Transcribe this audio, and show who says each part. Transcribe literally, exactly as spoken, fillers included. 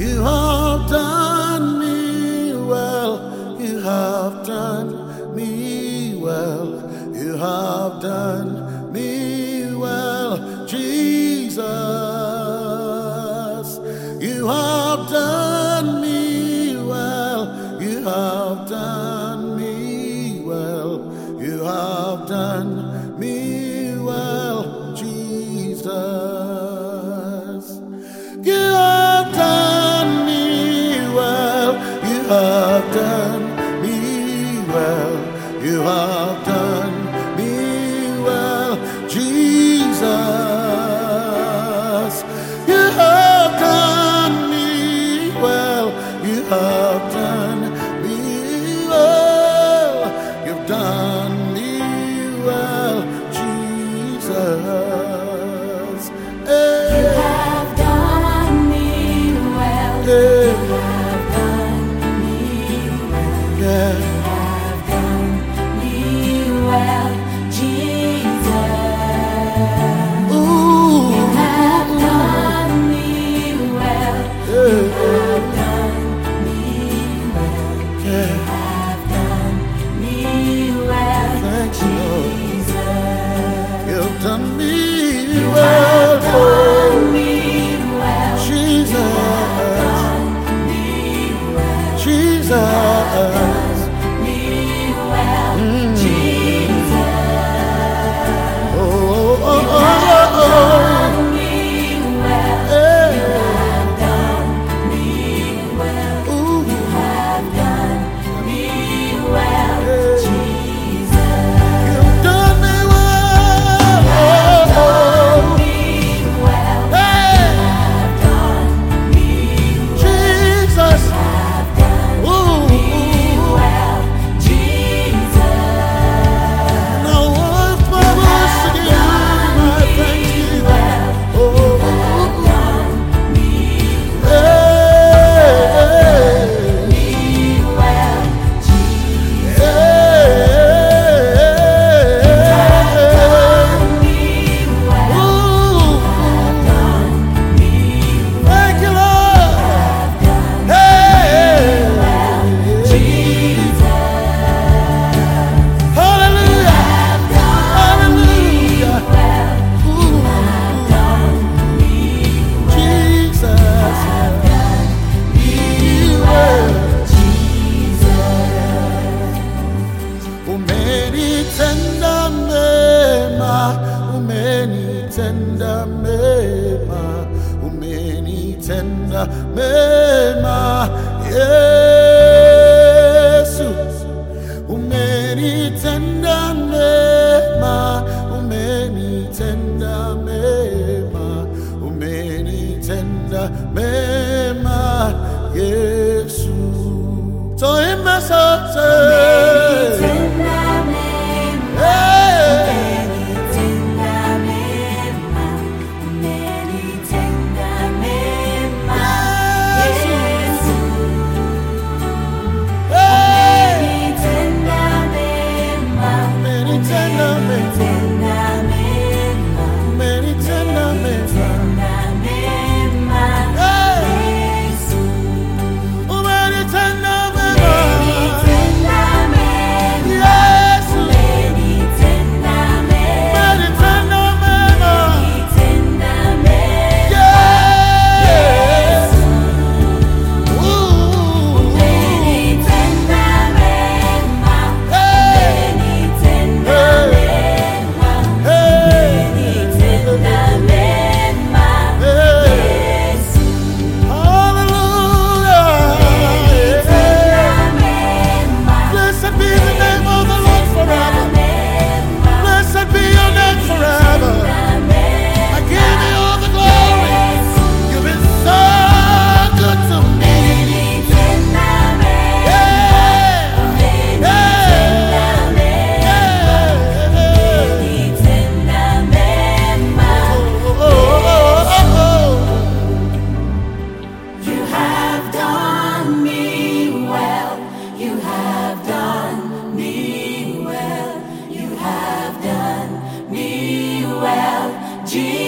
Speaker 1: You have done me well. You have done me well. You have done me well, Jesus. You have done me well. You have done me well. You have done me well, Jesus. You have done me well. You have done me well. You have done me well, Jesus. You have done me well. You have done me well. You've done me well, Jesus. Hey.
Speaker 2: You have done me well.
Speaker 1: Hey.
Speaker 2: You have done me well.
Speaker 1: Yeah.
Speaker 2: You have done me well, Jesus.
Speaker 1: Ooh.
Speaker 2: You have done me well. You have done me well. You
Speaker 1: Yeah.
Speaker 2: have done me well,
Speaker 1: Thanks, Lord.
Speaker 2: Jesus.
Speaker 1: You've done me
Speaker 2: You
Speaker 1: well,
Speaker 2: have done me well.
Speaker 1: Jesus.
Speaker 2: Done me well.
Speaker 1: Jesus.
Speaker 2: Done me well, Jesus.
Speaker 1: Oh, oh, oh,
Speaker 2: You
Speaker 1: oh,
Speaker 2: have
Speaker 1: oh,
Speaker 2: done me well.
Speaker 1: Hey.
Speaker 2: You have done me well.
Speaker 1: Ooh.
Speaker 2: You have done me well,
Speaker 1: Hey.
Speaker 2: Jesus.
Speaker 1: You've done me well. Oh, oh.
Speaker 2: Me well.
Speaker 1: Hey.
Speaker 2: Have done me well.
Speaker 1: Jesus.
Speaker 2: Have done
Speaker 1: Ooh.
Speaker 2: me well, Jesus.
Speaker 1: Now what's my voice to give you my thanksgiving? Oh,
Speaker 2: Have done me
Speaker 1: hey.
Speaker 2: well, Jesus.
Speaker 1: Hey.
Speaker 2: Me well.
Speaker 1: Ooh.
Speaker 2: Done me
Speaker 1: Thank you, Lord. Hey.
Speaker 2: Jesus.
Speaker 1: Hallelujah. Hallelujah.
Speaker 2: Well,
Speaker 1: Ooh.
Speaker 2: done me
Speaker 1: Jesus.
Speaker 2: me well, Jesus.
Speaker 1: Umenitenda mema, umenitenda mema, umenitenda mema, Yesu. Umenitenda mema, umenitenda mema, umenitenda mema, Yesu. So in my soul,
Speaker 2: Tenda mema,
Speaker 1: hey.
Speaker 2: tenda mema, tenda mema, Yesu.
Speaker 1: Hey.
Speaker 2: Tenda mema,
Speaker 1: Umenitenda mema,
Speaker 2: tenda mema,
Speaker 1: umenitenda mema,
Speaker 2: tenda mema,
Speaker 1: hey.
Speaker 2: Yesu.
Speaker 1: Umenitenda mema,
Speaker 2: Tenda mema,
Speaker 1: Yesu.
Speaker 2: tenda mema,
Speaker 1: Umenitenda mema,
Speaker 2: tenda mema,
Speaker 1: yes. Ooh.
Speaker 2: tenda mema,
Speaker 1: Hey.
Speaker 2: tenda mema,
Speaker 1: Hey.
Speaker 2: tenda mema,
Speaker 1: Hey.
Speaker 2: Yesu.
Speaker 1: Hallelujah.
Speaker 2: Tenda mema,
Speaker 1: Blessed be the name of the Lord forever.
Speaker 2: mema,
Speaker 1: Blessed be your name forever. I give you all the glory. You've been so good to me. Yeah. Yeah. Yeah. Oh, oh, oh, oh, oh.
Speaker 2: You have done me well. You have done me well. You have done me well, Jesus.